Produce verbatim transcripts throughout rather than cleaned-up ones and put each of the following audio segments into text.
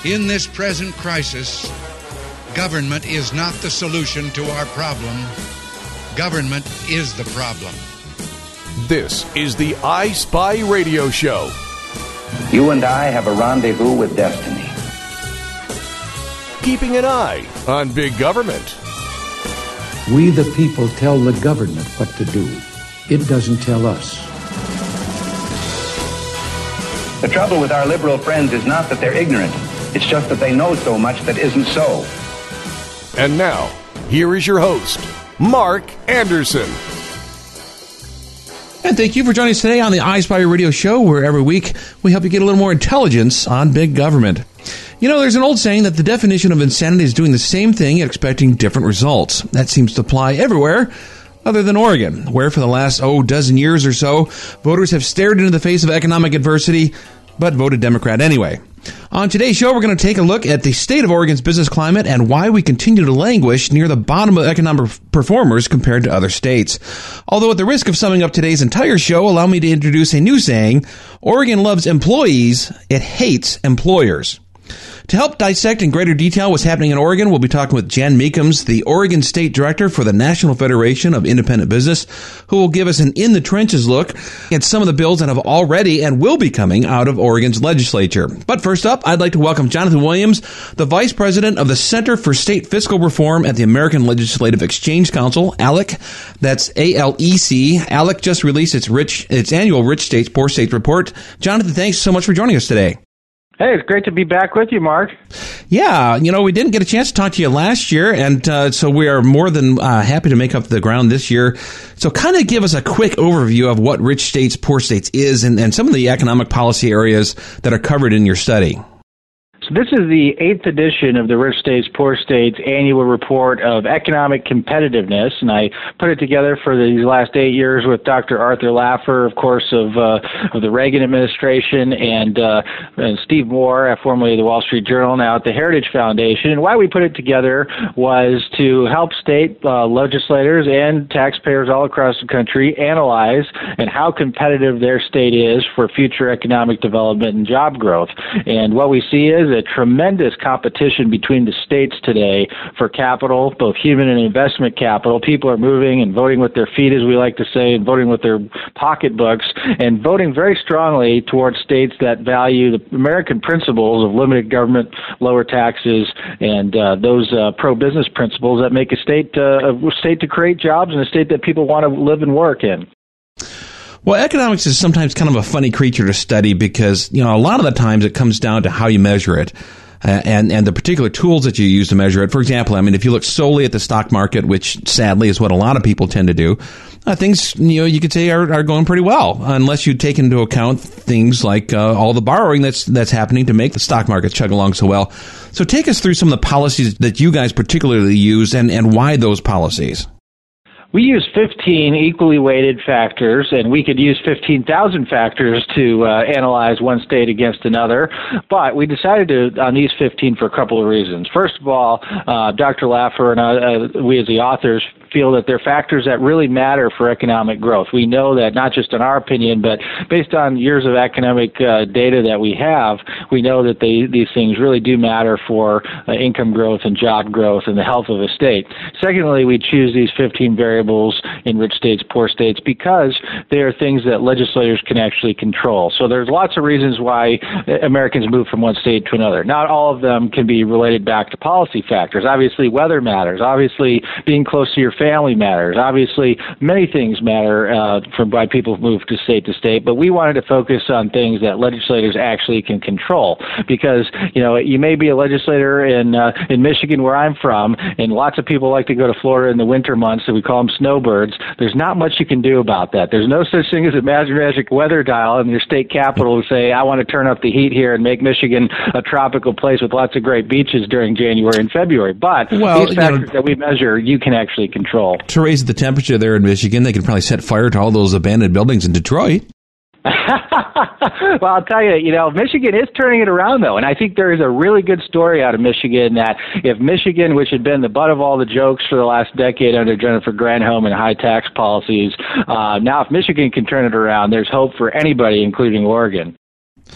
In this present crisis, government is not the solution to our problem. Government is the problem. This is the I Spy Radio Show. You and I have a rendezvous with destiny. Keeping an eye on big government. We the people tell the government what to do. It doesn't tell us. The trouble with our liberal friends is not that they're ignorant. It's just that they know so much that isn't so. And now, here is your host, Mark Anderson. And thank you for joining us today on the I Spy Radio Show, where every week we help you get a little more intelligence on big government. You know, there's an old saying that the definition of insanity is doing the same thing and expecting different results. That seems to apply everywhere other than Oregon, where for the last, oh, dozen years or so, voters have stared into the face of economic adversity, but voted Democrat anyway. On today's show, we're going to take a look at the state of Oregon's business climate and why we continue to languish near the bottom of economic performers compared to other states. Although at the risk of summing up today's entire show, allow me to introduce a new saying: Oregon loves employees, it hates employers. To help dissect in greater detail what's happening in Oregon, we'll be talking with Jan Meekums, the Oregon State Director for the National Federation of Independent Business, who will give us an in-the-trenches look at some of the bills that have already and will be coming out of Oregon's legislature. But first up, I'd like to welcome Jonathan Williams, the Vice President of the Center for State Fiscal Reform at the American Legislative Exchange Council, A L E C. That's A L E C. A L E C just released its, rich, its annual Rich States, Poor States report. Jonathan, thanks so much for joining us today. Hey, it's great to be back with you, Mark. Yeah, you know, we didn't get a chance to talk to you last year, and uh, so we are more than uh, happy to make up the ground this year. So kind of give us a quick overview of what Rich States, Poor States is and, and some of the economic policy areas that are covered in your study. So this is the eighth edition of the Rich States, Poor States annual report of economic competitiveness, and I put it together for these last eight years with Doctor Arthur Laffer, of course, of uh, of the Reagan administration, and, uh, and Steve Moore, formerly of the Wall Street Journal, now at the Heritage Foundation. And why we put it together was to help state uh, legislators and taxpayers all across the country analyze and how competitive their state is for future economic development and job growth. And what we see is a tremendous competition between the states today for capital, both human and investment capital. People are moving and voting with their feet, as we like to say, and voting with their pocketbooks, and voting very strongly towards states that value the American principles of limited government, lower taxes, and uh, those uh, pro-business principles that make a state uh, a state to create jobs and a state that people want to live and work in. Well, economics is sometimes kind of a funny creature to study because, you know, a lot of the times it comes down to how you measure it uh, and, and the particular tools that you use to measure it. For example, I mean, if you look solely at the stock market, which sadly is what a lot of people tend to do, uh, things, you know, you could say are, are going pretty well, unless you take into account things like uh, all the borrowing that's that's happening to make the stock market chug along so well. So take us through some of the policies that you guys particularly use and, and why those policies. We use fifteen equally weighted factors, and we could use fifteen thousand factors to uh, analyze one state against another, but we decided to on these fifteen for a couple of reasons. First of all, uh, Doctor Laffer and uh, uh, we as the authors feel that they're factors that really matter for economic growth. We know that not just in our opinion, but based on years of economic uh, data that we have, we know that they, these things really do matter for uh, income growth and job growth and the health of a state. Secondly, we choose these fifteen variables in rich states, poor states, because they are things that legislators can actually control. So there's lots of reasons why Americans move from one state to another. Not all of them can be related back to policy factors. Obviously, weather matters. Obviously, being close to your family matters. Obviously, many things matter uh, from why people move to state to state, but we wanted to focus on things that legislators actually can control, because, you know, you may be a legislator in uh, in Michigan, where I'm from, and lots of people like to go to Florida in the winter months, so we call them snowbirds. There's not much you can do about that. There's no such thing as a magic weather dial in your state capital to say, I want to turn up the heat here and make Michigan a tropical place with lots of great beaches during January and February. But well, these factors you know, that we measure, you can actually control. To raise the temperature there in Michigan, they can probably set fire to all those abandoned buildings in Detroit. Well, I'll tell you, you know, Michigan is turning it around, though, and I think there is a really good story out of Michigan that if Michigan, which had been the butt of all the jokes for the last decade under Jennifer Granholm and high tax policies, uh, now if Michigan can turn it around, there's hope for anybody, including Oregon.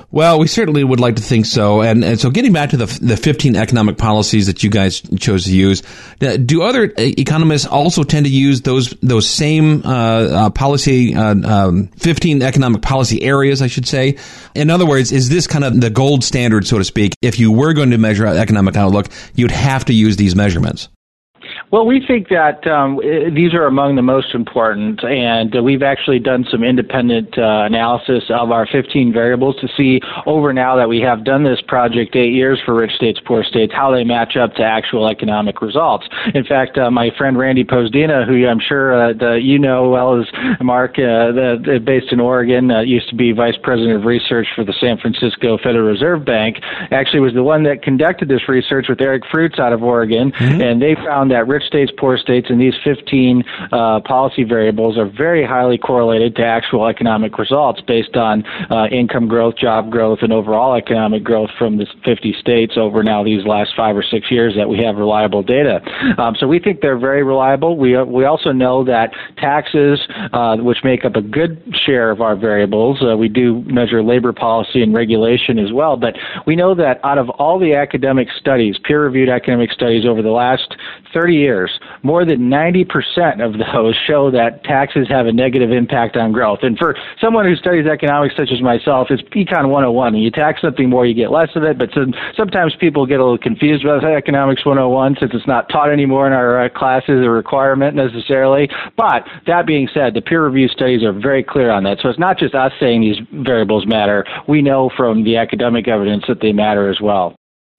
Well, we certainly would like to think so. And, and so getting back to the the fifteen economic policies that you guys chose to use, do other economists also tend to use those those same uh, uh, policy, uh, um, fifteen economic policy areas, I should say? In other words, is this kind of the gold standard, so to speak? If you were going to measure economic outlook, you'd have to use these measurements. Well, we think that um, these are among the most important, and uh, we've actually done some independent uh, analysis of our fifteen variables to see over now that we have done this project eight years for rich states, poor states, how they match up to actual economic results. In fact, uh, my friend Randy Pozdina, who I'm sure uh, the, you know well as Mark, uh, the, the, based in Oregon, uh, used to be vice president of research for the San Francisco Federal Reserve Bank, actually was the one that conducted this research with Eric Fruits out of Oregon, mm-hmm. and they found that rich states, poor states, and these fifteen uh, policy variables are very highly correlated to actual economic results based on uh, income growth, job growth, and overall economic growth from the fifty states over now these last five or six years that we have reliable data. Um, so we think they're very reliable. We uh, we also know that taxes, uh, which make up a good share of our variables, uh, we do measure labor policy and regulation as well, but we know that out of all the academic studies, peer-reviewed academic studies over the last thirty years, more than ninety percent of those show that taxes have a negative impact on growth. And for someone who studies economics such as myself, it's Econ one oh one. You tax something more, you get less of it, but some, sometimes people get a little confused about Economics one oh one since it's not taught anymore in our uh, classes or requirement necessarily. But that being said, the peer-reviewed studies are very clear on that. So it's not just us saying these variables matter. We know from the academic evidence that they matter as well.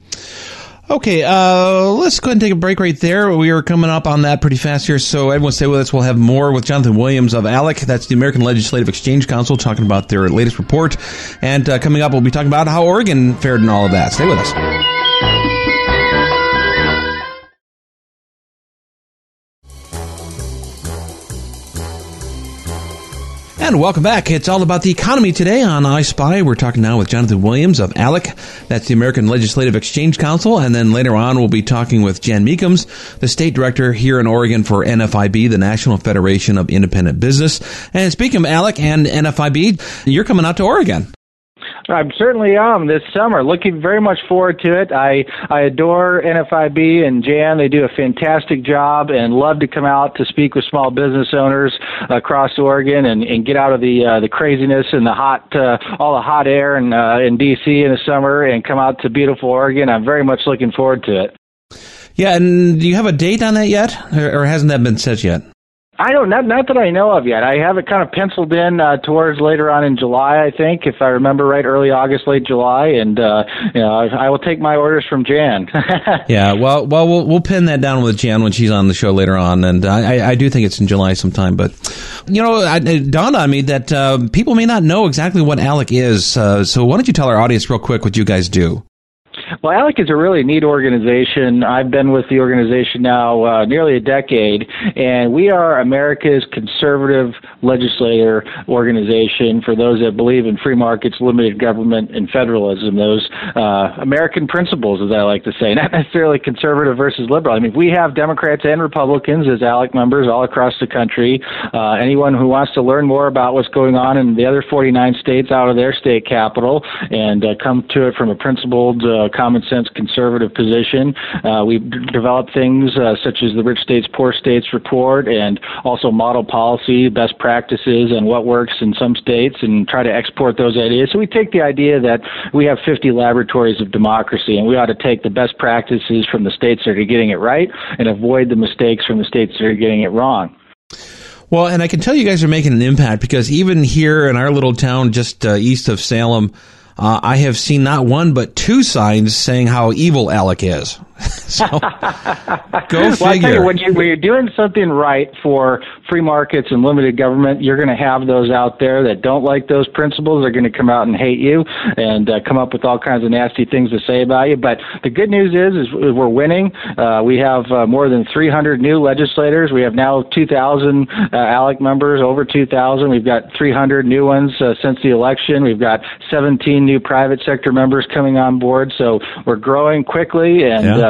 Okay, uh, let's go ahead and take a break right there. We are coming up on that pretty fast here, so everyone stay with us. We'll have more with Jonathan Williams of ALEC. That's the American Legislative Exchange Council, talking about their latest report. And uh, coming up, we'll be talking about how Oregon fared in all of that. Stay with us. And welcome back. It's all about the economy today on I Spy. We're talking now with Jonathan Williams of ALEC. That's the American Legislative Exchange Council. And then later on, we'll be talking with Jan Meekums, the state director here in Oregon for N F I B, the National Federation of Independent Business. And speaking of ALEC and N F I B, you're coming out to Oregon. I certainly am this summer. Looking very much forward to it. I, I adore N F I B and Jan. They do a fantastic job and love to come out to speak with small business owners across Oregon and, and get out of the uh, the craziness and the hot uh, all the hot air in, uh, in D C in the summer and come out to beautiful Oregon. I'm very much looking forward to it. Yeah, and do you have a date on that yet, or, or hasn't that been set yet? I don't, not, not that I know of yet. I have it kind of penciled in uh, towards later on in July, I think, if I remember right, early August, late July, and uh, you know, I, I will take my orders from Jan. Yeah, well, well, we'll we'll pin that down with Jan when she's on the show later on, and I, I do think it's in July sometime. But you know, it dawned on me that uh, people may not know exactly what ALEC is, uh, so why don't you tell our audience real quick what you guys do? Well, ALEC is a really neat organization. I've been with the organization now uh, nearly a decade, and we are America's conservative legislator organization for those that believe in free markets, limited government, and federalism, those uh, American principles, as I like to say, not necessarily conservative versus liberal. I mean, we have Democrats and Republicans as ALEC members all across the country. Uh, anyone who wants to learn more about what's going on in the other forty-nine states out of their state capital and uh, come to it from a principled uh, common sense conservative position. Uh, we've d- developed things uh, such as the Rich States, Poor States report and also model policy, best practices, and what works in some states and try to export those ideas. So we take the idea that we have fifty laboratories of democracy and we ought to take the best practices from the states that are getting it right and avoid the mistakes from the states that are getting it wrong. Well, and I can tell you guys are making an impact because even here in our little town just uh, east of Salem, Uh, I have seen not one but two signs saying how evil ALEC is. So, go well, figure. I tell you, when, you, when you're doing something right for free markets and limited government, you're going to have those out there that don't like those principles. They're going to come out and hate you and uh, come up with all kinds of nasty things to say about you. But the good news is, is we're winning. Uh, we have uh, more than three hundred new legislators. We have now two thousand uh, ALEC members, over two thousand. We've got three hundred new ones uh, since the election. We've got seventeen new private sector members coming on board. So we're growing quickly, and yeah. uh,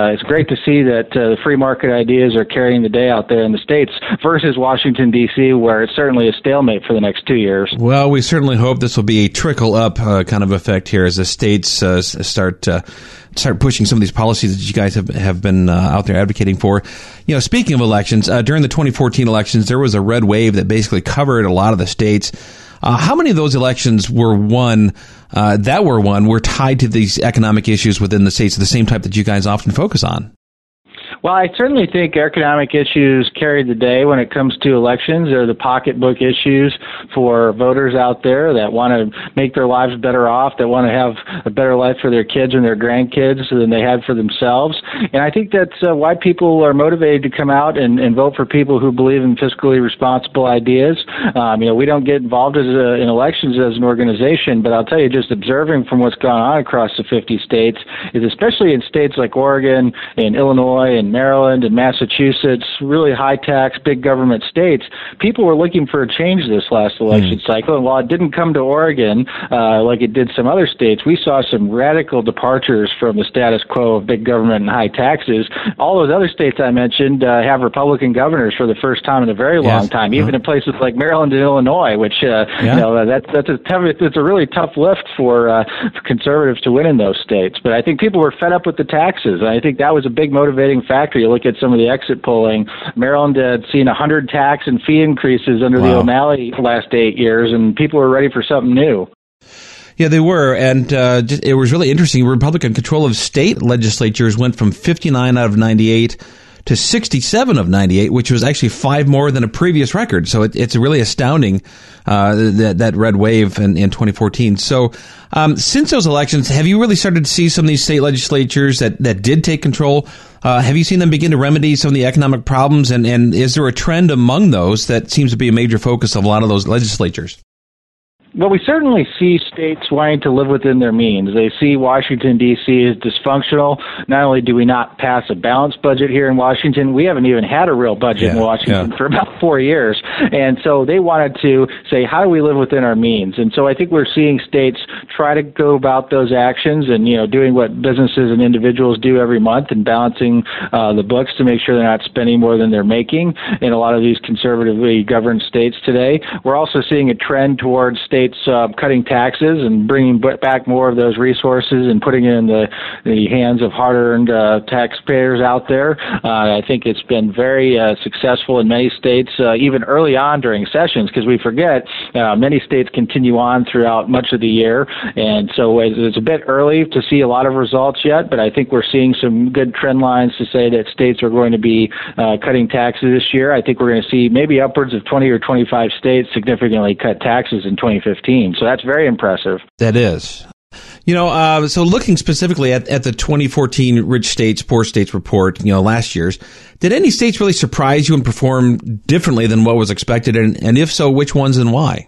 uh, it's great to see that uh, the free market ideas are carrying the day out there in the states versus Washington, D C, where it's certainly a stalemate for the next two years. Well, we certainly hope this will be a trickle-up uh, kind of effect here as the states uh, start uh, start pushing some of these policies that you guys have have been uh, out there advocating for. You know, speaking of elections, uh, during the twenty fourteen elections, there was a red wave that basically covered a lot of the states. Uh, how many of those elections were won, uh, that were won, were tied to these economic issues within the states, the same type that you guys often focus on? Well, I certainly think economic issues carry the day when it comes to elections. They're the pocketbook issues for voters out there that want to make their lives better off, that want to have a better life for their kids and their grandkids than they had for themselves. And I think that's uh, why people are motivated to come out and, and vote for people who believe in fiscally responsible ideas. Um, you know, we don't get involved as a, in elections as an organization, but I'll tell you, just observing from what's gone on across the fifty states, is especially in states like Oregon and Illinois and Maryland and Massachusetts, really high-tax, big government states, people were looking for a change this last election mm. cycle. And while it didn't come to Oregon uh, like it did some other states, we saw some radical departures from the status quo of big government and high taxes. All those other states I mentioned uh, have Republican governors for the first time in a very long yes. time, even uh-huh. in places like Maryland and Illinois, which uh, yeah. you know that's that's a tough, it's a really tough lift for, uh, for conservatives to win in those states. But I think people were fed up with the taxes, and I think that was a big motivating factor. You look at some of the exit polling. Maryland had seen one hundred tax and fee increases under wow. the O'Malley last eight years, and people were ready for something new. Yeah, they were, and uh, it was really interesting. Republican control of state legislatures went from fifty-nine out of ninety-eight to sixty-seven of ninety-eight, which was actually five more than a previous record. So it, it's really astounding, uh, that, that red wave in, in twenty fourteen. So um, since those elections, have you really started to see some of these state legislatures that, that did take control? Uh, have you seen them begin to remedy some of the economic problems? And, and is there a trend among those that seems to be a major focus of a lot of those legislatures? Well, we certainly see states wanting to live within their means. They see Washington, D C as dysfunctional. Not only do we not pass a balanced budget here in Washington, we haven't even had a real budget yeah, in Washington yeah. for about four years. And so they wanted to say, how do we live within our means? And so I think we're seeing states try to go about those actions and, you know, doing what businesses and individuals do every month and balancing uh, the books to make sure they're not spending more than they're making in a lot of these conservatively governed states today. We're also seeing a trend towards states Uh, cutting taxes and bringing back more of those resources and putting it in the, the hands of hard-earned uh, taxpayers out there. Uh, I think it's been very uh, successful in many states, uh, even early on during sessions, because we forget uh, many states continue on throughout much of the year. And so it's a bit early to see a lot of results yet, but I think we're seeing some good trend lines to say that states are going to be uh, cutting taxes this year. I think we're going to see maybe upwards of twenty or twenty-five states significantly cut taxes in twenty fifteen. So that's very impressive. That is. You know, uh, so looking specifically at, at the twenty fourteen Rich States, Poor States report, you know, last year's, did any states really surprise you and perform differently than what was expected? And, and if so, which ones and why?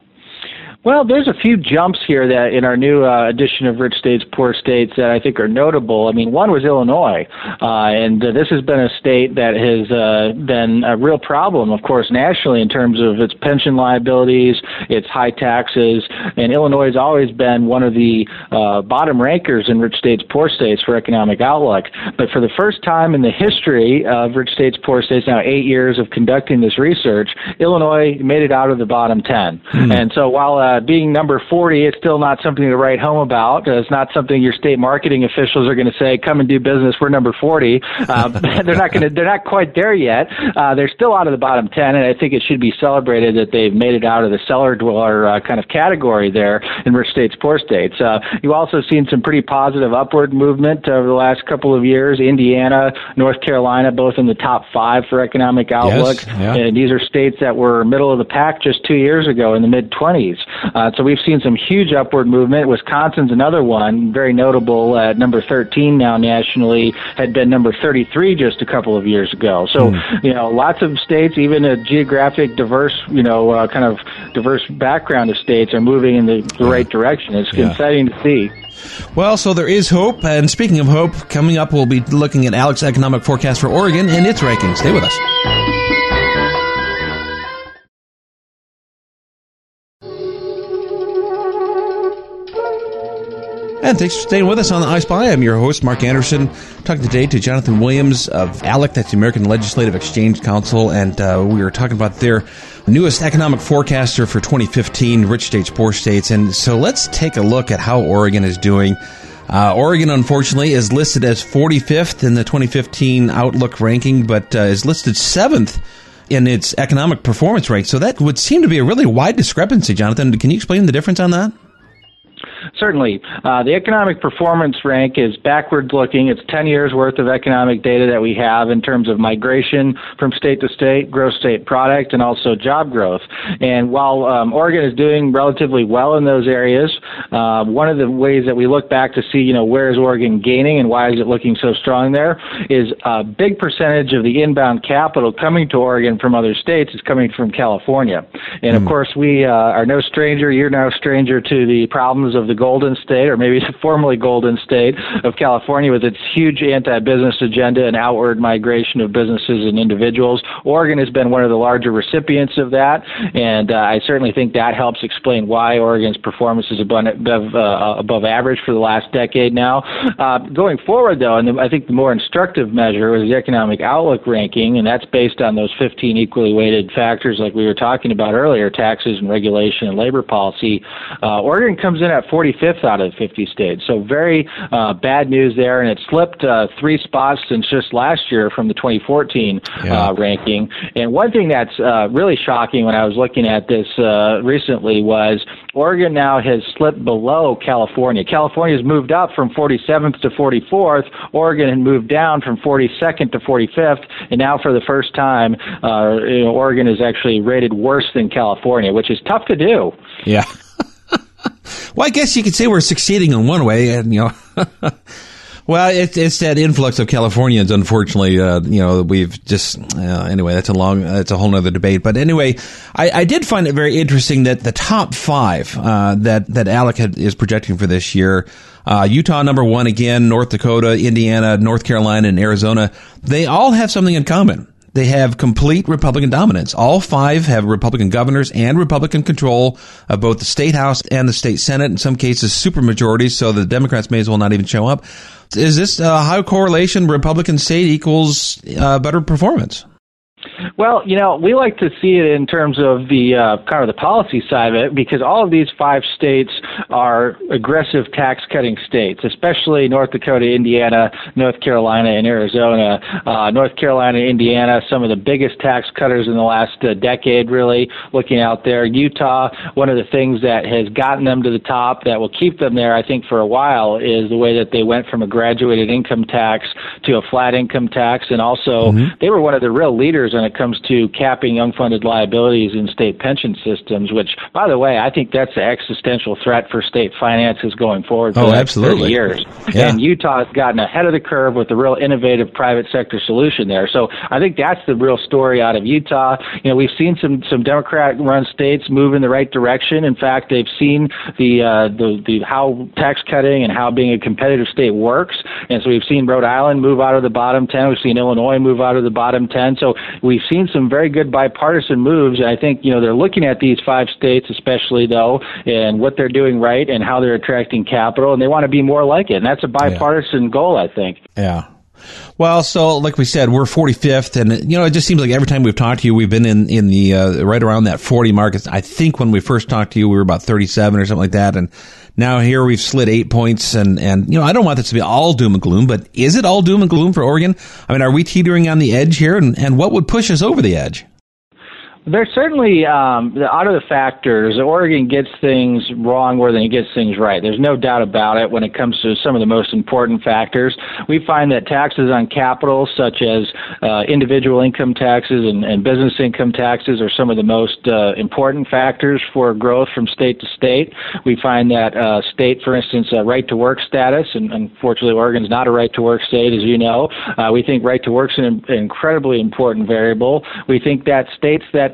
Well, there's a few jumps here that in our new uh, edition of Rich States, Poor States that I think are notable. I mean, one was Illinois, uh, and uh, this has been a state that has uh, been a real problem, of course, nationally in terms of its pension liabilities, its high taxes, and Illinois has always been one of the uh, bottom rankers in Rich States, Poor States for economic outlook. But for the first time in the history of Rich States, Poor States, now eight years of conducting this research, Illinois made it out of the bottom ten. Mm. And so while uh, Uh, being number forty, it's still not something to write home about. Uh, it's not something your state marketing officials are going to say, "Come and do business. We're number forty." Uh, they're not going to. They're not quite there yet. Uh, they're still out of the bottom ten, and I think it should be celebrated that they've made it out of the cellar dweller uh, kind of category there in Rich States, Poor States. Uh, you've also seen some pretty positive upward movement over the last couple of years. Indiana, North Carolina, both in the top five for economic outlook, yes, yeah. and these are states that were middle of the pack just two years ago in the mid twenties. Uh, so we've seen some huge upward movement. Wisconsin's another one, very notable at number thirteen now nationally, had been number thirty-three just a couple of years ago. So, mm. you know, lots of states, even a geographic diverse, you know, uh, kind of diverse background of states are moving in the, the right direction. It's yeah. exciting to see. Well, so there is hope. And speaking of hope, coming up, we'll be looking at Alex's economic forecast for Oregon and its rankings. Stay with us. And thanks for staying with us on the I Spy. I'm your host, Mark Anderson, talking today to Jonathan Williams of ALEC, that's the American Legislative Exchange Council, and uh, we were talking about their newest economic forecaster for twenty fifteen, Rich States, Poor States. And so let's take a look at how Oregon is doing. Uh, Oregon, unfortunately, is listed as forty-fifth in the twenty fifteen Outlook ranking, but uh, is listed seventh in its economic performance rank. So that would seem to be a really wide discrepancy, Jonathan. Can you explain the difference on that? Certainly. Uh, the economic performance rank is backwards looking. It's ten years worth of economic data that we have in terms of migration from state to state, gross state product, and also job growth. And while um, Oregon is doing relatively well in those areas, uh, one of the ways that we look back to see, you know, where is Oregon gaining and why is it looking so strong there is a big percentage of the inbound capital coming to Oregon from other states is coming from California. And of mm. course, we uh, are no stranger, you're no stranger to the problems of the Golden State, or maybe the formerly Golden State of California, with its huge anti-business agenda and outward migration of businesses and individuals. Oregon has been one of the larger recipients of that, and uh, I certainly think that helps explain why Oregon's performance is above, above, uh, above average for the last decade now. Uh, going forward, though, and the, I think the more instructive measure is the Economic Outlook ranking, and that's based on those fifteen equally weighted factors like we were talking about earlier, taxes and regulation and labor policy. Uh, Oregon comes in at forty-fifth out of fifty states. So very uh, bad news there, and it slipped uh, three spots since just last year from the twenty fourteen yeah. uh, ranking. And one thing that's uh, really shocking when I was looking at this uh, recently was Oregon now has slipped below California. California has moved up from forty-seventh to forty-fourth. Oregon had moved down from forty-second to forty-fifth, and now for the first time, uh, you know, Oregon is actually rated worse than California, which is tough to do. Yeah. Well, I guess you could say we're succeeding in one way, and you know, well, it's it's that influx of Californians. Unfortunately, uh, you know, we've just uh, anyway. That's a long, that's a whole other debate. But anyway, I, I did find it very interesting that the top five uh, that that ALEC had, is projecting for this year. Uh, Utah number one again, North Dakota, Indiana, North Carolina, and Arizona. They all have something in common. They have complete Republican dominance. All five have Republican governors and Republican control of both the state house and the state senate, in some cases supermajorities, so the Democrats may as well not even show up. Is this a high correlation Republican state equals uh, better performance? Well, you know, we like to see it in terms of the uh, kind of the policy side of it, because all of these five states are aggressive tax-cutting states, especially North Dakota, Indiana, North Carolina, and Arizona. Uh, North Carolina, Indiana, some of the biggest tax cutters in the last uh, decade, really, looking out there. Utah, one of the things that has gotten them to the top that will keep them there, I think, for a while, is the way that they went from a graduated income tax to a flat income tax, and also mm-hmm. they were one of the real leaders when it comes to capping unfunded liabilities in state pension systems, which, by the way, I think that's an existential threat for state finances going forward for oh, the next absolutely. thirty years. Yeah. And Utah has gotten ahead of the curve with a real innovative private sector solution there. So I think that's the real story out of Utah. You know, we've seen some, some Democrat-run states move in the right direction. In fact, they've seen the, uh, the, the how tax cutting and how being a competitive state works. And so we've seen Rhode Island move out of the bottom ten. We've seen Illinois move out of the bottom ten. So we've seen some very good bipartisan moves. And I think, you know, they're looking at these five states, especially, though, and what they're doing right and how they're attracting capital, and they want to be more like it. And that's a bipartisan yeah. goal, I think. Yeah. Well, so like we said, we're forty-fifth, and you know, it just seems like every time we've talked to you, we've been in in the uh, right around that forty mark. I think when we first talked to you, we were about thirty-seven or something like that, and now here we've slid eight points. And and you know, I don't want this to be all doom and gloom, but is it all doom and gloom for Oregon? I mean, are we teetering on the edge here, and and what would push us over the edge? There's certainly, um, out of the factors, Oregon gets things wrong more than it gets things right. There's no doubt about it when it comes to some of the most important factors. We find that taxes on capital, such as uh, individual income taxes and, and business income taxes, are some of the most uh, important factors for growth from state to state. We find that uh, state, for instance, uh, right-to-work status, and unfortunately Oregon's not a right-to-work state, as you know. Uh, we think right-to-work's an, an incredibly important variable. We think that states that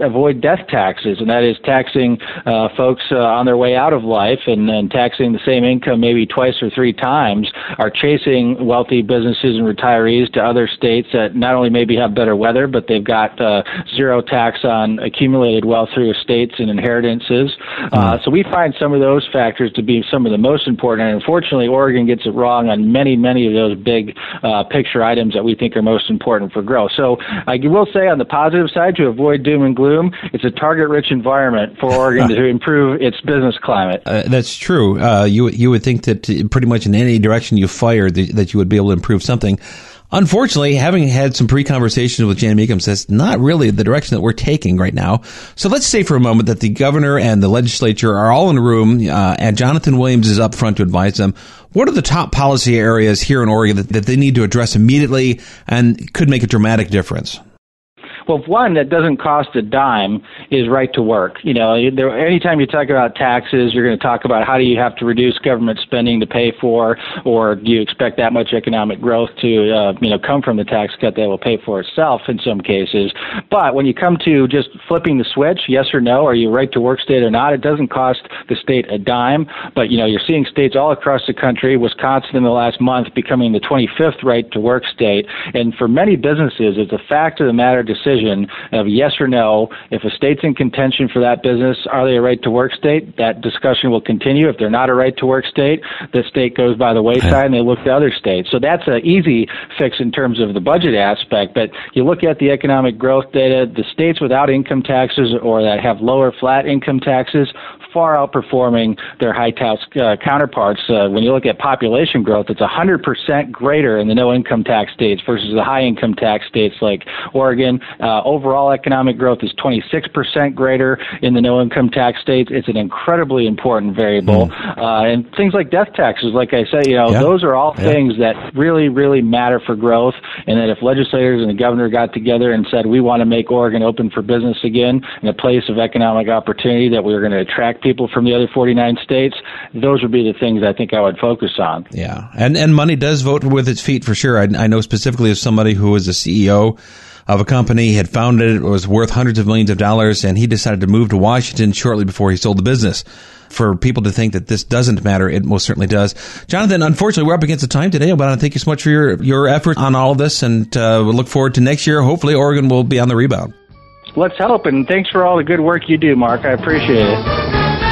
avoid death taxes, and that is taxing uh, folks uh, on their way out of life and, and taxing the same income maybe twice or three times, are chasing wealthy businesses and retirees to other states that not only maybe have better weather, but they've got uh, zero tax on accumulated wealth through estates and inheritances. Uh, so we find some of those factors to be some of the most important, and unfortunately, Oregon gets it wrong on many, many of those big uh, picture items that we think are most important for growth. So I will say on the positive side, to avoid doom and gloom, it's a target-rich environment for Oregon to improve its business climate. Uh, that's true. Uh, you you would think that pretty much in any direction you fired that, that you would be able to improve something. Unfortunately, having had some pre-conversations with Jan Meekums, that's not really the direction that we're taking right now. So let's say for a moment that the governor and the legislature are all in a room, uh, and Jonathan Williams is up front to advise them. What are the top policy areas here in Oregon that, that they need to address immediately and could make a dramatic difference? Well, one that doesn't cost a dime is right to work. You know, there, anytime you talk about taxes, you're going to talk about how do you have to reduce government spending to pay for, or do you expect that much economic growth to, uh, you know, come from the tax cut that will pay for itself in some cases. But when you come to just flipping the switch, yes or no, are you a right to work state or not, it doesn't cost the state a dime. But, you know, you're seeing states all across the country, Wisconsin in the last month becoming the twenty-fifth right to work state. And for many businesses, it's a fact of the matter decision of yes or no. If a state's in contention for that business, are they a right to work state? That discussion will continue. If they're not a right to work state, the state goes by the wayside and they look to other states. So that's an easy fix in terms of the budget aspect. But you look at the economic growth data, the states without income taxes or that have lower flat income taxes far outperforming their high tax uh, counterparts. Uh, when you look at population growth, it's one hundred percent greater in the no-income tax states versus the high-income tax states like Oregon. Uh, overall economic growth is twenty-six percent greater in the no-income tax states. It's an incredibly important variable. Mm. Uh, and things like death taxes, like I said, you know, yeah. those are all yeah. things that really, really matter for growth, and that if legislators and the governor got together and said, we want to make Oregon open for business again and a place of economic opportunity, that we were going to attract people from the other forty-nine states, those would be the things I think I would focus on. Yeah, and and money does vote with its feet for sure. I, I know specifically as somebody who was a C E O of a company, had founded it, it was worth hundreds of millions of dollars, and he decided to move to Washington shortly before he sold the business. For people to think that this doesn't matter, it most certainly does. Jonathan, unfortunately, we're up against the time today, but I want to thank you so much for your, your effort on all of this, and uh, we'll look forward to next year. Hopefully, Oregon will be on the rebound. Let's hope, and thanks for all the good work you do, Mark. I appreciate it.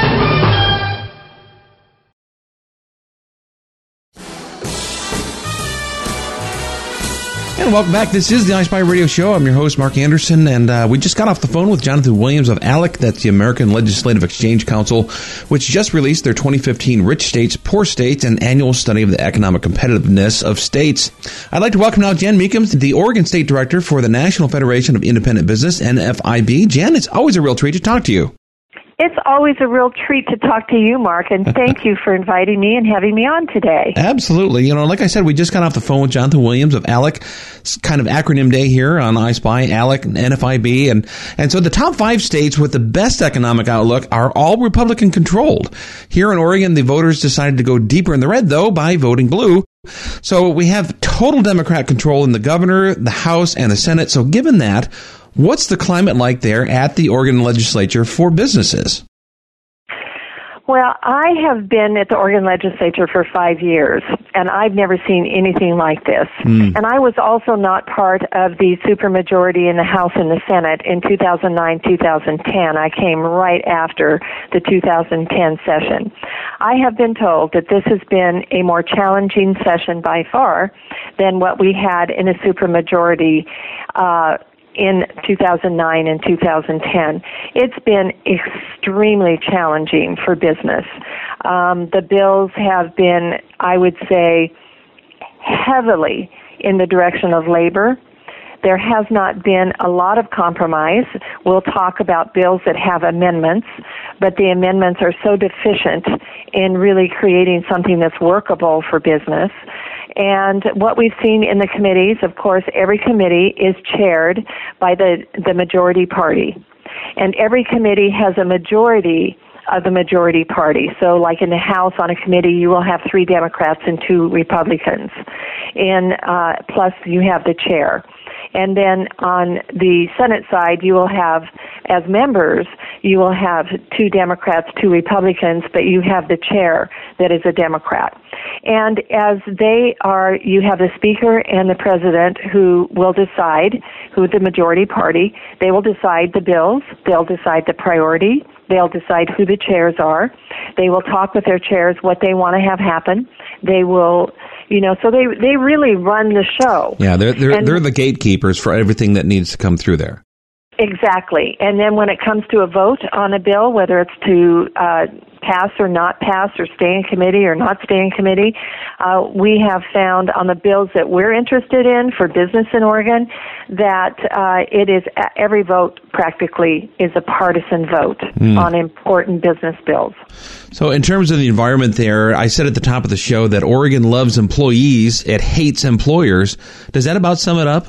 And welcome back. This is the iSpy Radio Show. I'm your host, Mark Anderson, and uh, we just got off the phone with Jonathan Williams of ALEC. That's the American Legislative Exchange Council, which just released their twenty fifteen Rich States, Poor States, and Annual Study of the Economic Competitiveness of States. I'd like to welcome now Jan Meekums, the Oregon State Director for the National Federation of Independent Business, N F I B. Jan, it's always a real treat to talk to you. It's always a real treat to talk to you, Mark, and thank you for inviting me and having me on today. Absolutely. You know, like I said, we just got off the phone with Jonathan Williams of ALEC. It's kind of acronym day here on iSpy, ALEC, and N F I B. And, and so the top five states with the best economic outlook are all Republican-controlled. Here in Oregon, the voters decided to go deeper in the red, though, by voting blue. So we have total Democrat control in the governor, the House, and the Senate. So given that, what's the climate like there at the Oregon legislature for businesses? Well, I have been at the Oregon legislature for five years, and I've never seen anything like this. Mm. And I was also not part of the supermajority in the House and the Senate in two thousand nine, two thousand ten. I came right after the two thousand ten session. I have been told that this has been a more challenging session by far than what we had in a supermajority uh in two thousand nine and two thousand ten. It's been extremely challenging for business. Um, the bills have been, I would say, heavily in the direction of labor. There has not been a lot of compromise. We'll talk about bills that have amendments, but the amendments are so deficient in really creating something that's workable for business. And what we've seen in the committees, of course, every committee is chaired by the, the majority party. And every committee has a majority of the majority party. So like in the House on a committee, you will have three Democrats and two Republicans. And uh, plus you have the chair. And then on the Senate side, you will have, as members, you will have two Democrats, two Republicans, but you have the chair that is a Democrat. And as they are, you have the Speaker and the President who will decide, who the majority party, they will decide the bills, they'll decide the priority, they'll decide who the chairs are, they will talk with their chairs what they want to have happen, they will, you know, so they they really run the show. Yeah, they're they're, and, they're the gatekeepers for everything that needs to come through there. Exactly. And then when it comes to a vote on a bill, whether it's to uh, pass or not pass or stay in committee or not stay in committee, uh, we have found on the bills that we're interested in for business in Oregon that uh, it is every vote practically is a partisan vote mm. on important business bills. So in terms of the environment there, I said at the top of the show that Oregon loves employees, it hates employers. Does that about sum it up?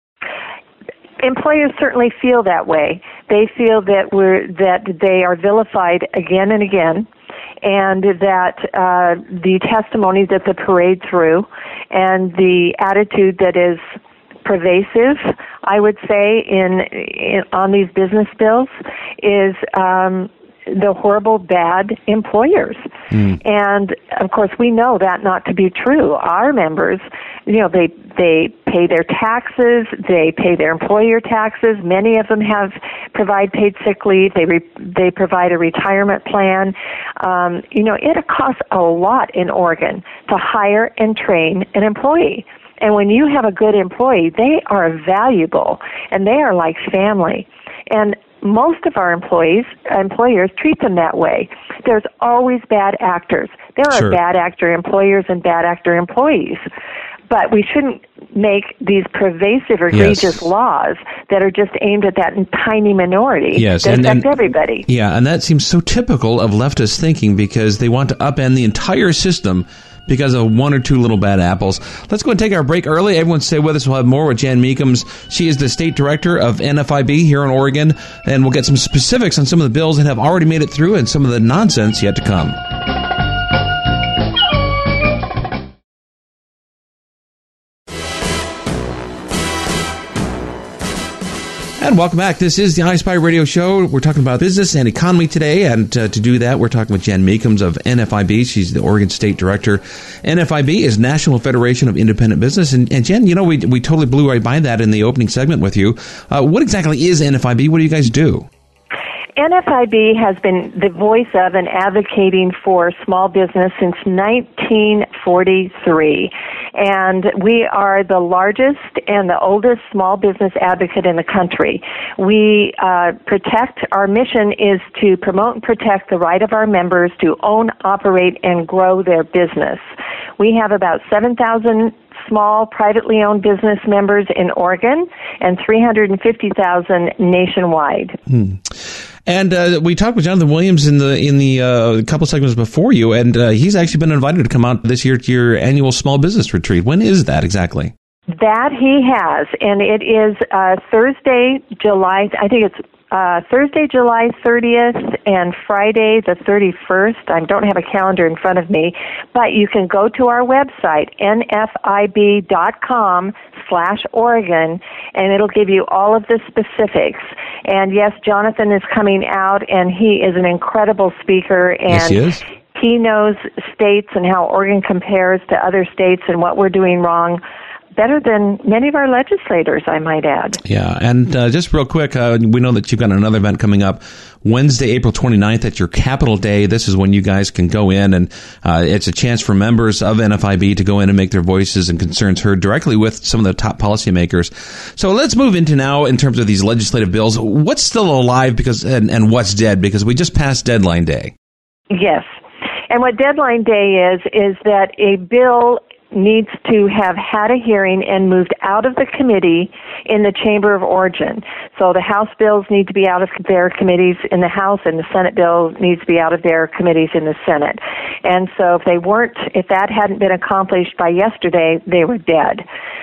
Employers certainly feel that way. They feel that we're that they are vilified again and again, and that uh, the testimony that the parade through and the attitude that is pervasive, I would say, in, in on these business bills is um, the horrible, bad employers. Mm. And, of course, we know that not to be true. Our members, you know, they they pay their taxes, they pay their employer taxes. Many of them have provide paid sick leave. They re, they provide a retirement plan. Um, you know, it costs a lot in Oregon to hire and train an employee. And when you have a good employee, they are valuable, and they are like family. And most of our employees, employers treat them that way. There's always bad actors. There are sure. bad actor employers and bad actor employees. But we shouldn't make these pervasive, egregious yes. laws that are just aimed at that tiny minority yes. that and, affect and, everybody. Yeah, and that seems so typical of leftist thinking because they want to upend the entire system because of one or two little bad apples. Let's go and take our break early. Everyone stay with us. We'll have more with Jan Meekums. She is the state director of N F I B here in Oregon, and we'll get some specifics on some of the bills that have already made it through and some of the nonsense yet to come. And welcome back. This is the iSpy Radio Show. We're talking about business and economy today, and uh, to do that, we're talking with Jan Meekums of N F I B. She's the Oregon State Director. N F I B is National Federation of Independent Business. And, and Jen, you know, we we totally blew right by that in the opening segment with you. Uh, what exactly is N F I B? What do you guys do? N F I B has been the voice of and advocating for small business since nineteen forty-three. And we are the largest and the oldest small business advocate in the country. We uh, protect, our mission is to promote and protect the right of our members to own, operate, and grow their business. We have about seven thousand small privately owned business members in Oregon and three hundred fifty thousand nationwide. Hmm. And uh, we talked with Jonathan Williams in the in the uh, couple segments before you, and uh, he's actually been invited to come out this year to your annual small business retreat. When is that exactly? That he has, and it is uh, Thursday, July, I think it's uh, Thursday, July thirtieth, and Friday, the thirty-first. I don't have a calendar in front of me, but you can go to our website, N F I B dot com slash Oregon, and it'll give you all of the specifics. And yes, Jonathan is coming out, and he is an incredible speaker, and yes, he is. He knows states and how Oregon compares to other states and what we're doing wrong better than many of our legislators, I might add. Yeah, and uh, just real quick, uh, we know that you've got another event coming up Wednesday, April twenty-ninth at your Capitol Day. This is when you guys can go in, and uh, it's a chance for members of N F I B to go in and make their voices and concerns heard directly with some of the top policymakers. So let's move into now in terms of these legislative bills. What's still alive because and, and what's dead? Because we just passed deadline day. Yes. And what deadline day is, is that a bill needs to have had a hearing and moved out of the committee in the Chamber of Origin. So the House bills need to be out of their committees in the House, and the Senate bill needs to be out of their committees in the Senate. And so if they weren't, if that hadn't been accomplished by yesterday, they were dead.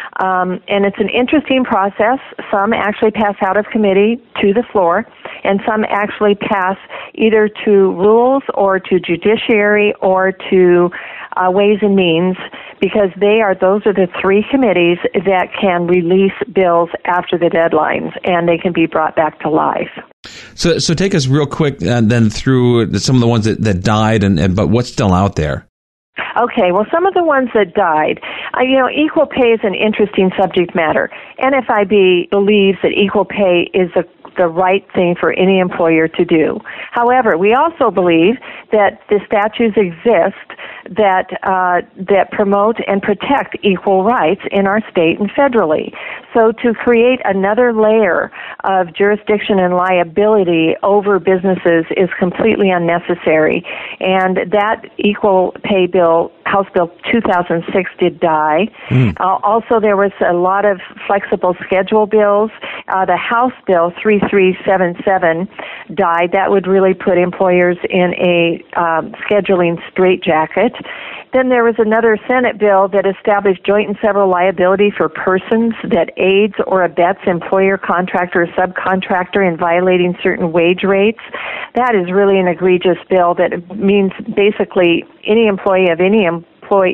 Um, and it's an interesting process. Some actually pass out of committee to the floor, and some actually pass either to rules or to judiciary or to uh, Ways and Means because they are those are the three committees that can release bills after the deadlines, and they can be brought back to life. So, so take us real quick uh, then through some of the ones that, that died, and, and but what's still out there. Okay, well, some of the ones that died, uh, you know, equal pay is an interesting subject matter. N F I B believes that equal pay is a the right thing for any employer to do. However, we also believe that the statutes exist that uh, that promote and protect equal rights in our state and federally. So to create another layer of jurisdiction and liability over businesses is completely unnecessary. And that equal pay bill, House Bill two thousand six, did die. Mm. Uh, also, there was a lot of flexible schedule bills. Uh, the House Bill three three seven seven died. That would really put employers in a um, scheduling straitjacket. Then there was another Senate bill that established joint and several liability for persons that aids or abets employer, contractor, or subcontractor in violating certain wage rates. That is really an egregious bill that means basically any employee of any employer,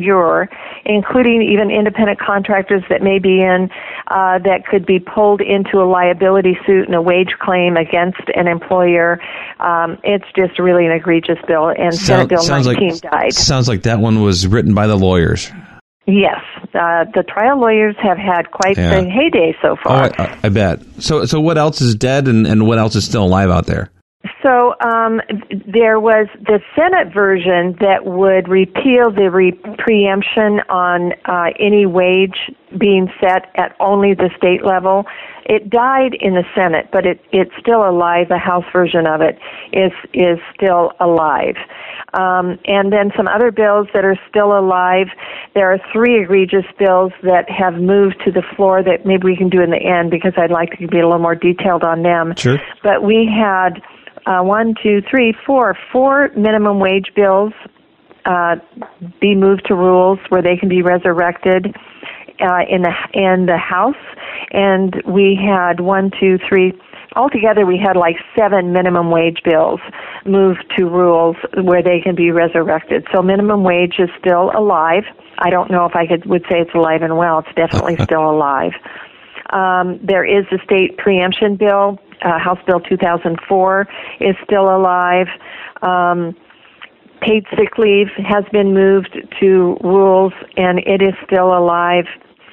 including even independent contractors that may be in, uh, that could be pulled into a liability suit and a wage claim against an employer. Um, it's just really an egregious bill, and Senate Bill nineteen like, died. Sounds like that one was written by the lawyers. Yes, uh, the trial lawyers have had quite yeah. the heyday so far. Oh, I, I bet. So, so what else is dead, and, and what else is still alive out there? So um, there was the Senate version that would repeal the re- preemption on uh, any wage being set at only the state level. It died in the Senate, but it, it's still alive. The House version of it is is still alive. Um, and then some other bills that are still alive. There are three egregious bills that have moved to the floor that maybe we can do in the end, because I'd like to be a little more detailed on them. Sure. But we had Uh, one, two, three, four, four minimum wage bills uh, be moved to rules where they can be resurrected uh, in the in the House, and we had one, two, three. Altogether, we had like seven minimum wage bills moved to rules where they can be resurrected. So minimum wage is still alive. I don't know if I could would say it's alive and well. It's definitely still alive. Um, there is the state preemption bill. Uh, House Bill two thousand four is still alive. Um, paid sick leave has been moved to rules, and it is still alive.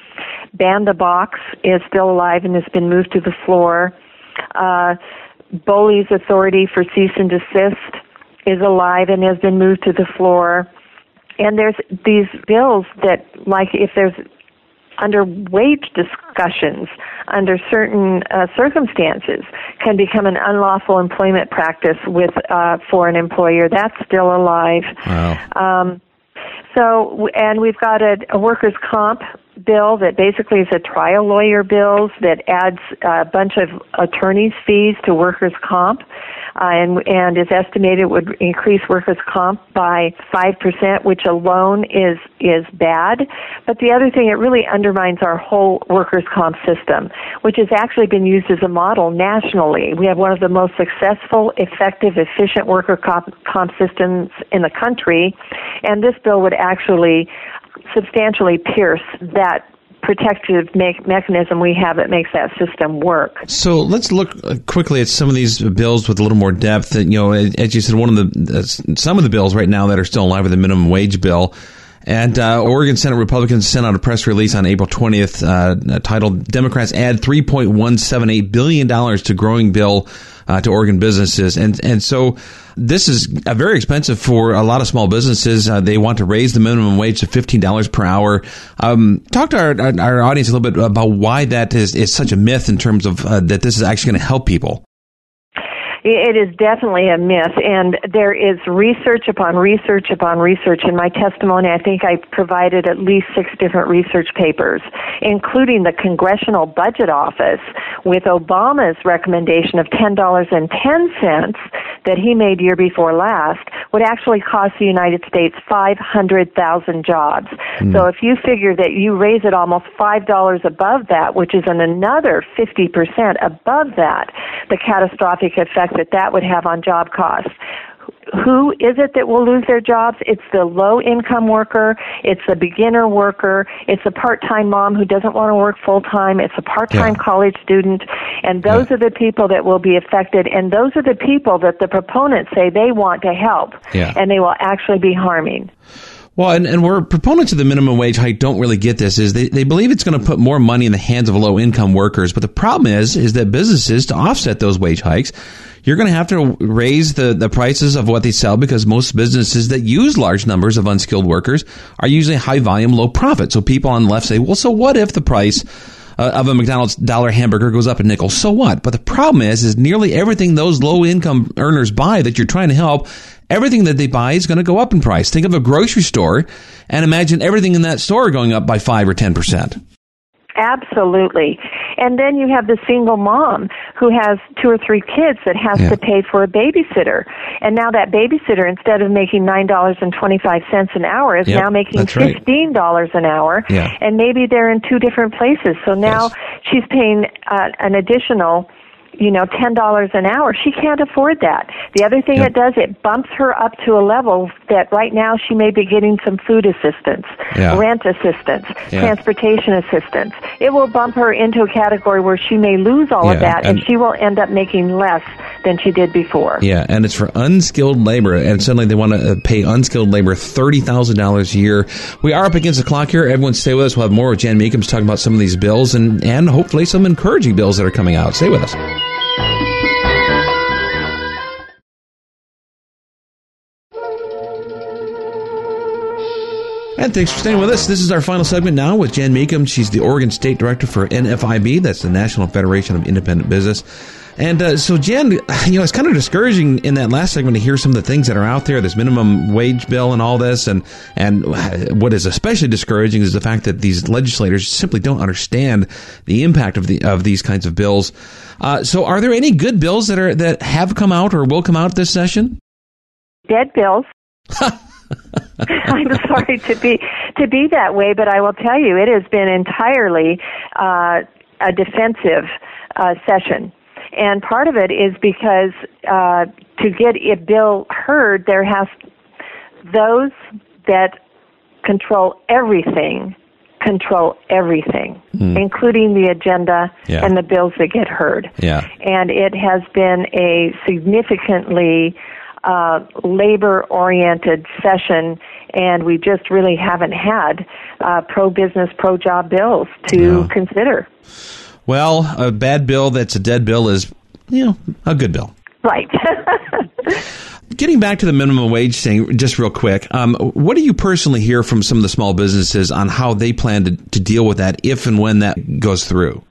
Ban the box is still alive and has been moved to the floor. Uh, Boley's authority for cease and desist is alive and has been moved to the floor. And there's these bills that, like, if there's under wage discussions, under certain uh, circumstances, can become an unlawful employment practice with uh, for an employer. That's still alive. Wow. Um, so, and we've got a, a workers' comp bill that basically is a trial lawyer bill that adds a bunch of attorney's fees to workers' comp, uh, and, and is estimated would increase workers' comp by five percent, which alone is, is bad. But the other thing, it really undermines our whole workers' comp system, which has actually been used as a model nationally. We have one of the most successful, effective, efficient worker comp, comp systems in the country, and this bill would actually substantially pierce that protective me- mechanism we have that makes that system work. So let's look quickly at some of these bills with a little more depth. You know, as you said, one of the some of the bills right now that are still alive are the minimum wage bill. And uh, Oregon Senate Republicans sent out a press release on April twentieth uh, titled "Democrats Add three point one seven eight billion dollars to Growing Bill uh, to Oregon Businesses." And and so this is uh, very expensive for a lot of small businesses. Uh, they want to raise the minimum wage to fifteen dollars per hour. Um, talk to our, our, our audience a little bit about why that is, is such a myth in terms of uh, that this is actually going to help people. It is definitely a myth, and there is research upon research upon research. In my testimony, I think I provided at least six different research papers, including the Congressional Budget Office with Obama's recommendation of ten dollars and ten cents that he made year before last would actually cost the United States five hundred thousand jobs. Mm. So if you figure that you raise it almost five dollars above that, which is an another fifty percent above that, the catastrophic effect that that would have on job costs. who is it that will lose their jobs? It's the low-income worker. It's the beginner worker. It's the part-time mom who doesn't want to work full-time. It's a part-time yeah. college student. And those yeah. are the people that will be affected. And those are the people that the proponents say they want to help. Yeah. And they will actually be harming. Well, and, and where proponents of the minimum wage hike don't really get this is they, they believe it's going to put more money in the hands of low-income workers. But the problem is, is that businesses, to offset those wage hikes, you're going to have to raise the, the prices of what they sell, because most businesses that use large numbers of unskilled workers are usually high volume, low profit. So people on the left say, well, so what if the price uh, of a McDonald's dollar hamburger goes up a nickel? So what? But the problem is, is nearly everything those low-income earners buy that you're trying to help, everything that they buy is going to go up in price. Think of a grocery store and imagine everything in that store going up by five or ten percent. Absolutely. And then you have the single mom who has two or three kids that has yeah. to pay for a babysitter. And now that babysitter, instead of making nine dollars and twenty-five cents an hour, is yep, now making fifteen dollars right. an hour. Yeah. And maybe they're in two different places. So now yes. she's paying uh, an additional, you know, ten dollars an hour. She can't afford that. The other thing yep. it does, it bumps her up to a level that right now she may be getting some food assistance, yeah. rent assistance, yeah. transportation assistance. It will bump her into a category where she may lose all yeah, of that, and, and she will end up making less than she did before. Yeah, and it's for unskilled labor, and suddenly they want to pay unskilled labor thirty thousand dollars a year. We are up against the clock here. Everyone stay with us. We'll have more with Jan Meekums talking about some of these bills and, and hopefully some encouraging bills that are coming out. Stay with us. And thanks for staying with us. This is our final segment now with Jan Meekums. She's the Oregon State Director for N F I B. That's the National Federation of Independent Business. And uh, so, Jan, you know, it's kind of discouraging in that last segment to hear some of the things that are out there, this minimum wage bill and all this. And, and what is especially discouraging is the fact that these legislators simply don't understand the impact of the of these kinds of bills. Uh, so are there any good bills that are that have come out or will come out this session? Dead bills. I'm sorry to be to be that way, but I will tell you it has been entirely uh, a defensive uh, session. And part of it is because uh, to get a bill heard, there has those that control everything control everything, mm. including the agenda yeah. and the bills that get heard. Yeah. And it has been a significantly uh, labor-oriented session, and we just really haven't had uh, pro-business, pro-job bills to no. consider. Well, a bad bill that's a dead bill is, you know, a good bill. Right. Getting back to the minimum wage thing, just real quick, um, what do you personally hear from some of the small businesses on how they plan to, to deal with that if and when that goes through?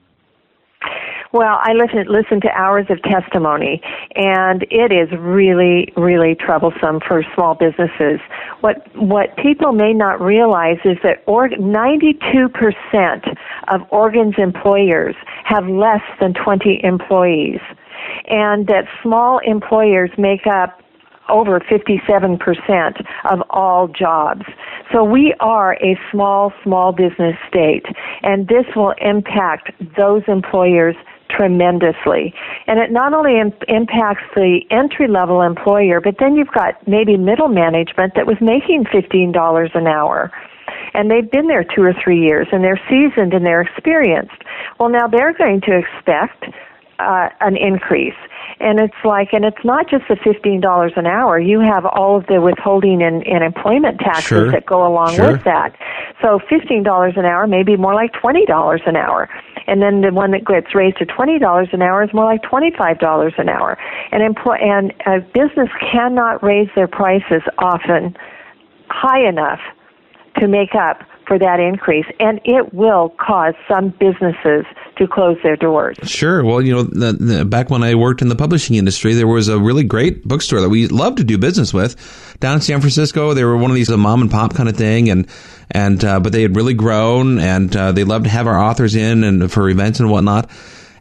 Well, I listen, listen to hours of testimony, and it is really, really troublesome for small businesses. What what people may not realize is that ninety-two percent of Oregon's employers have less than twenty employees, and that small employers make up over fifty-seven percent of all jobs. So we are a small, small business state, and this will impact those employers tremendously. And it not only im- impacts the entry-level employer, but then you've got maybe middle management that was making fifteen dollars an hour. And they've been there two or three years, and they're seasoned and they're experienced. Well, now they're going to expect uh, an increase. And it's like, and it's not just the fifteen dollars an hour. You have all of the withholding and, and employment taxes sure. that go along sure. with that. So fifteen dollars an hour may be more like twenty dollars an hour. And then the one that gets raised to twenty dollars an hour is more like twenty-five dollars an hour. And, empl- and a business cannot raise their prices often high enough to make up for that increase, and it will cause some businesses to close their doors. Sure. Well, you know, the, the, back when I worked in the publishing industry, there was a really great bookstore that we loved to do business with down in San Francisco. They were one of these a mom and pop kind of thing, and and uh, but they had really grown, and uh, they loved to have our authors in and for events and whatnot.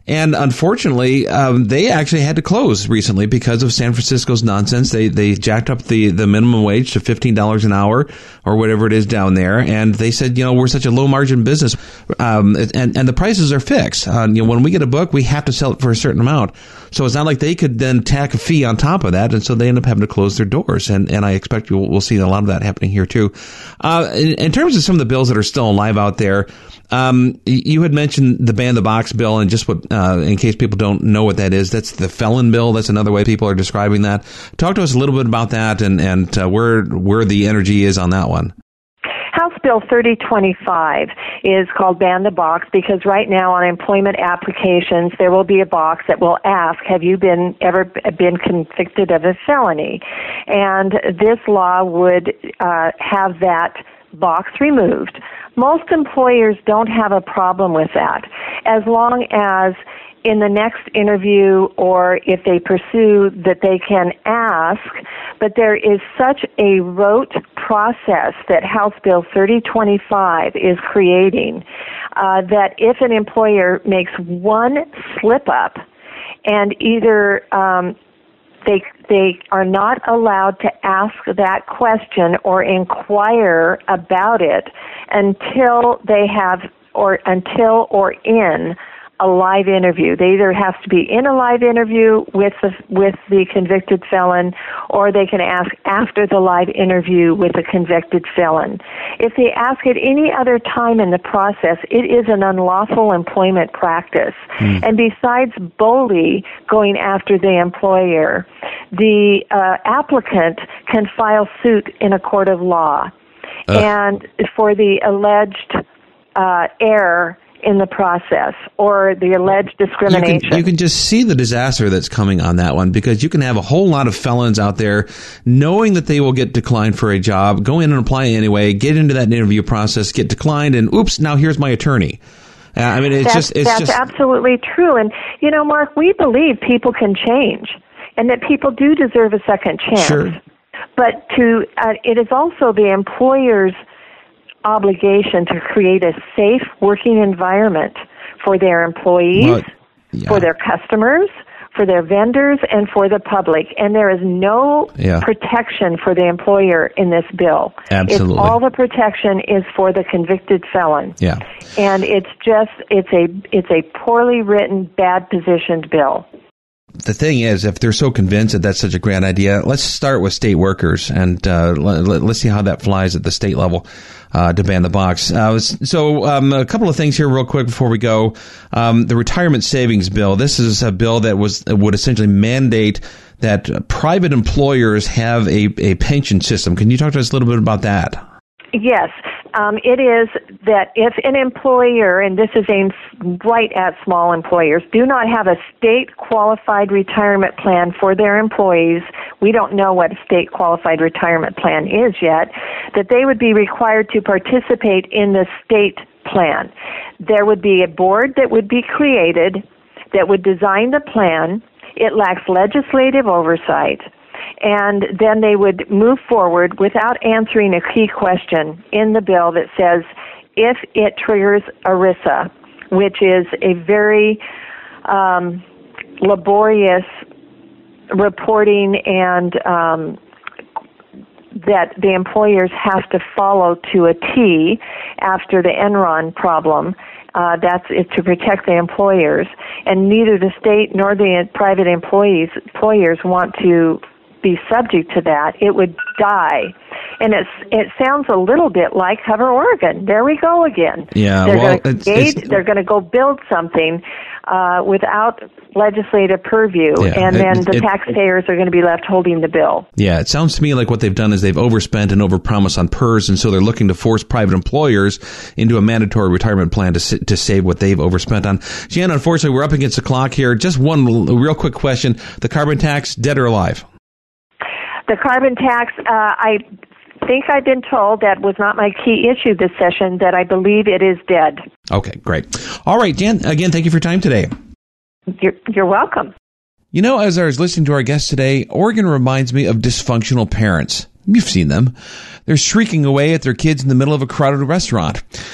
And unfortunately, um, they actually had to close recently because of San Francisco's nonsense. They they jacked up the, the minimum wage to fifteen dollars an hour or whatever it is down there. And they said, you know, we're such a low margin business. Um, and, and the prices are fixed. Uh, you know, when we get a book, we have to sell it for a certain amount. So it's not like they could then tack a fee on top of that. And so they end up having to close their doors. And, and I expect we'll, we'll see a lot of that happening here too. Uh, in, in terms of some of the bills that are still alive out there, um, you had mentioned the ban the box bill, and just what, uh, in case people don't know what that is, that's the felon bill. That's another way people are describing that. Talk to us a little bit about that and, and uh, where, where the energy is on that one. House Bill thirty twenty-five is called Ban the Box because right now on employment applications there will be a box that will ask, have you been ever been convicted of a felony? And this law would uh, have that box removed. Most employers don't have a problem with that as long as in the next interview or if they pursue that they can ask, but there is such a rote process that House Bill thirty twenty-five is creating uh, that if an employer makes one slip up and either um, they they are not allowed to ask that question or inquire about it until they have or until or in a live interview. They either have to be in a live interview with the with the convicted felon, or they can ask after the live interview with the convicted felon. If they ask at any other time in the process, it is an unlawful employment practice. Mm. And besides bully going after the employer, the uh, applicant can file suit in a court of law, uh. and for the alleged uh, error in the process or the alleged discrimination. You can, you can just see the disaster that's coming on that one, because you can have a whole lot of felons out there knowing that they will get declined for a job, go in and apply anyway, get into that interview process, get declined, and oops, now here's my attorney. Uh, I mean, it's that's, just... It's that's just, absolutely true. And, you know, Mark, we believe people can change and that people do deserve a second chance. Sure. But to uh, it is also the employer's obligation to create a safe working environment for their employees, well, yeah. for their customers, for their vendors, and for the public. And there is no yeah. protection for the employer in this bill. Absolutely. It's, all the protection is for the convicted felon. Yeah. And it's just, it's a, it's a poorly written, bad positioned bill. The thing is, if they're so convinced that that's such a grand idea, let's start with state workers, and uh, let, let's see how that flies at the state level uh, to ban the box. Uh, so um, a couple of things here real quick before we go. Um, the retirement savings bill. This is a bill that was would essentially mandate that private employers have a, a pension system. Can you talk to us a little bit about that? Yes. Um, it is that if an employer, and this is aimed right at small employers, do not have a state-qualified retirement plan for their employees, we don't know what a state-qualified retirement plan is yet, that they would be required to participate in the state plan. There would be a board that would be created that would design the plan. It lacks legislative oversight. And then they would move forward without answering a key question in the bill that says if it triggers ERISA, which is a very um, laborious reporting and um, that the employers have to follow to a T after the Enron problem. Uh, that's it to protect the employers, and neither the state nor the private employees employers want to be subject to that. It would die. And it's, it sounds a little bit like Cover Oregon. There we go again. Yeah, they're well, going it's, to it's, they're going to go build something uh, without legislative purview, yeah, and it, then the it, taxpayers are going to be left holding the bill. Yeah, it sounds to me like what they've done is they've overspent and overpromised on P E R S, and so they're looking to force private employers into a mandatory retirement plan to to save what they've overspent on. Jan, unfortunately, we're up against the clock here. Just one real quick question. The carbon tax, dead or alive? The carbon tax, uh, I think I've been told that was not my key issue this session, that I believe it is dead. Okay, great. All right, Jan, again, thank you for your time today. You're, you're welcome. You know, as I was listening to our guest today, Oregon reminds me of dysfunctional parents. You've seen them. They're shrieking away at their kids in the middle of a crowded restaurant.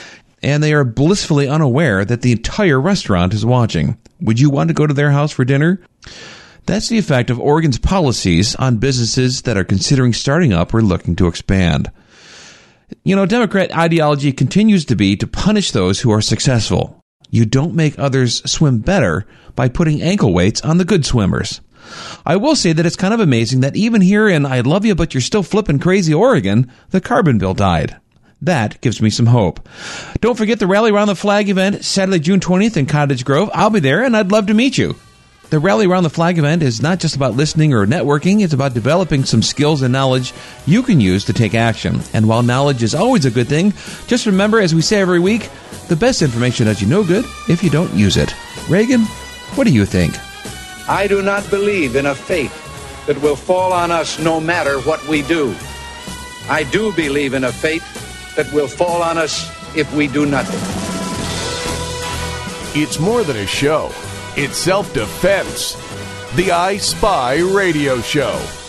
and they are blissfully unaware that the entire restaurant is watching. Would you want to go to their house for dinner? That's the effect of Oregon's policies on businesses that are considering starting up or looking to expand. You know, Democrat ideology continues to be to punish those who are successful. You don't make others swim better by putting ankle weights on the good swimmers. I will say that it's kind of amazing that even here in I love you but you're still flipping crazy Oregon, the carbon bill died. That gives me some hope. Don't forget the Rally Around the Flag event, Saturday, June twentieth in Cottage Grove. I'll be there, and I'd love to meet you. The Rally Around the Flag event is not just about listening or networking. It's about developing some skills and knowledge you can use to take action. And while knowledge is always a good thing, just remember, as we say every week, the best information does you no good if you don't use it. Reagan, what do you think? I do not believe in a fate that will fall on us no matter what we do. I do believe in a fate that will fall on us if we do nothing. It's more than a show. It's self-defense. The I Spy Radio Show.